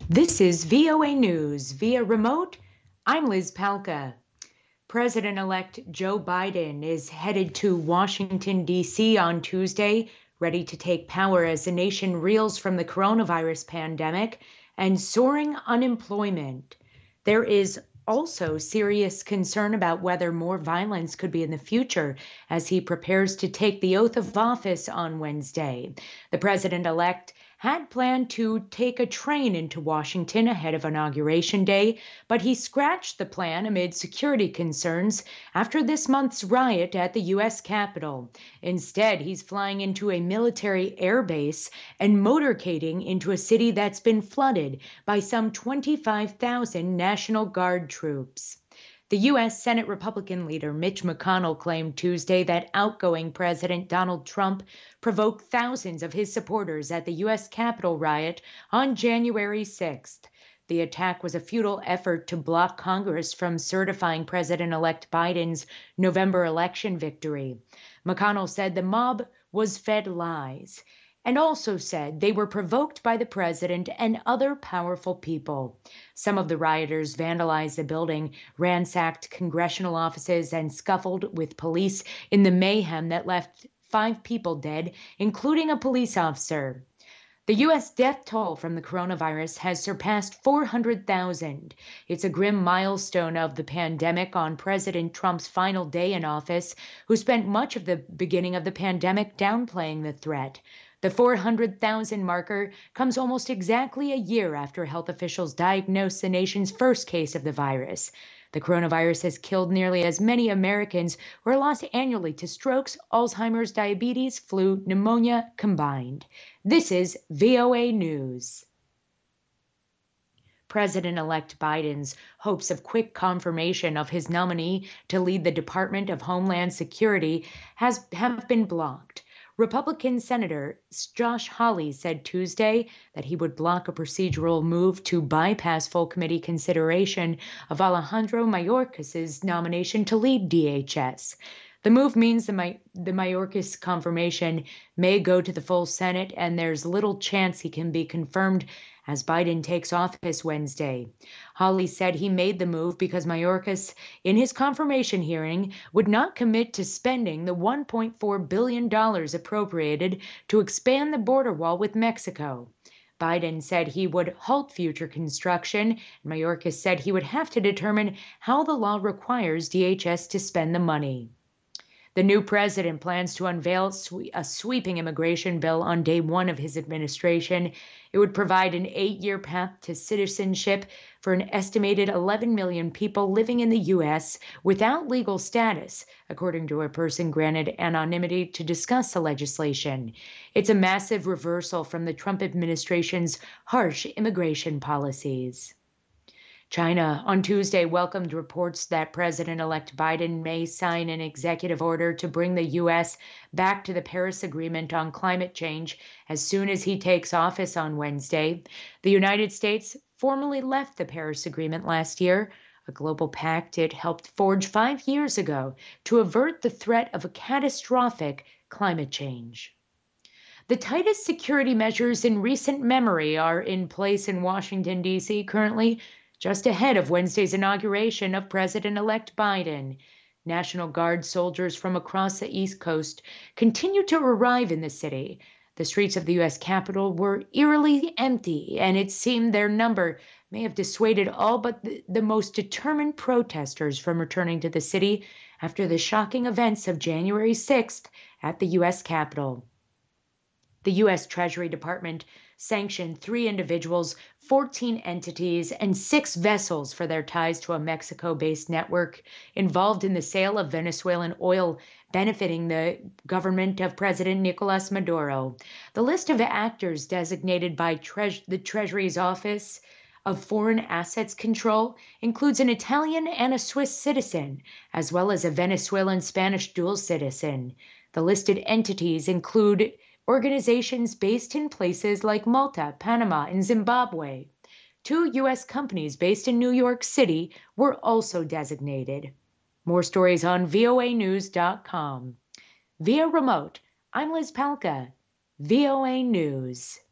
This is VOA News via remote. I'm Liz Palka. President-elect Joe Biden is headed to Washington, D.C. on Tuesday, ready to take power as the nation reels from the coronavirus pandemic and soaring unemployment. There is also serious concern about whether more violence could be in the future as he prepares to take the oath of office on Wednesday. The president-elect had planned to take a train into Washington ahead of Inauguration Day, but he scratched the plan amid security concerns after this month's riot at the U.S. Capitol. Instead, he's flying into a military air base and motorcading into a city that's been flooded by some 25,000 National Guard troops. The U.S. Senate Republican leader Mitch McConnell claimed Tuesday that outgoing President Donald Trump provoked thousands of his supporters at the U.S. Capitol riot on January 6th. The attack was a futile effort to block Congress from certifying President-elect Biden's November election victory. McConnell said the mob was fed lies, and also said they were provoked by the president and other powerful people. Some of the rioters vandalized the building, ransacked congressional offices, and scuffled with police in the mayhem that left 5 people dead, including a police officer. The U.S. death toll from the coronavirus has surpassed 400,000. It's a grim milestone of the pandemic on President Trump's final day in office, who spent much of the beginning of the pandemic downplaying the threat. The 400,000 marker comes almost exactly a year after health officials diagnosed the nation's first case of the virus. The coronavirus has killed nearly as many Americans who are lost annually to strokes, Alzheimer's, diabetes, flu, pneumonia combined. This is VOA News. President-elect Biden's hopes of quick confirmation of his nominee to lead the Department of Homeland Security have been blocked. Republican Senator Josh Hawley said Tuesday that he would block a procedural move to bypass full committee consideration of Alejandro Mayorkas' nomination to lead DHS. The move means the Mayorkas confirmation may go to the full Senate, and there's little chance he can be confirmed as Biden takes office Wednesday. Hawley said he made the move because Mayorkas, in his confirmation hearing, would not commit to spending the $1.4 billion appropriated to expand the border wall with Mexico. Biden said he would halt future construction, and Mayorkas said he would have to determine how the law requires DHS to spend the money. The new president plans to unveil a sweeping immigration bill on day one of his administration. It would provide an 8-year path to citizenship for an estimated 11 million people living in the U.S. without legal status, according to a person granted anonymity to discuss the legislation. It's a massive reversal from the Trump administration's harsh immigration policies. China on Tuesday welcomed reports that President-elect Biden may sign an executive order to bring the U.S. back to the Paris Agreement on climate change as soon as he takes office on Wednesday. The United States formally left the Paris Agreement last year, a global pact it helped forge 5 years ago to avert the threat of a catastrophic climate change. The tightest security measures in recent memory are in place in Washington, D.C. currently, just ahead of Wednesday's inauguration of President-elect Biden. National Guard soldiers from across the East Coast continue to arrive in the city. The streets of the U.S. Capitol were eerily empty, and it seemed their number may have dissuaded all but the most determined protesters from returning to the city after the shocking events of January 6th at the U.S. Capitol. The U.S. Treasury Department sanctioned 3 individuals, 14 entities, and 6 vessels for their ties to a Mexico-based network involved in the sale of Venezuelan oil benefiting the government of President Nicolas Maduro. The list of actors designated by the Treasury's Office of Foreign Assets Control includes an Italian and a Swiss citizen, as well as a Venezuelan-Spanish dual citizen. The listed entities include organizations based in places like Malta, Panama, and Zimbabwe. 2 U.S. companies based in New York City were also designated. More stories on voanews.com. Via remote, I'm Liz Palka, VOA News.